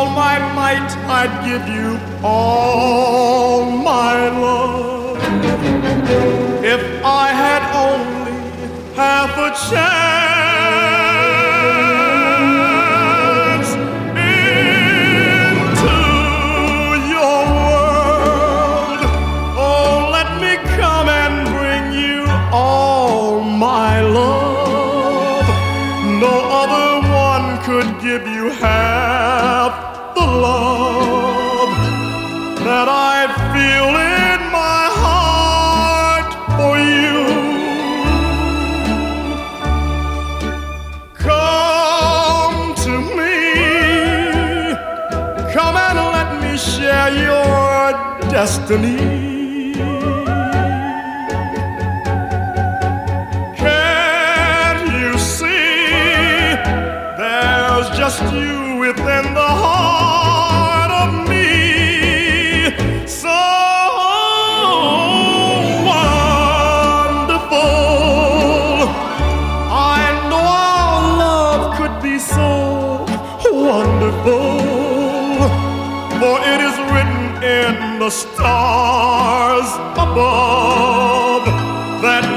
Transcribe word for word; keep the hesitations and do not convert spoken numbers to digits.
all my might, I'd give you all my love. If I had only half a chance into your world, oh, let me come and bring you all my love. No other one could give you half the love that I feel in my heart for you. Come to me, come and let me share your destiny. Can't you see there's just you within the heart of me? So wonderful. I know our love could be so wonderful, for it is written in the stars above that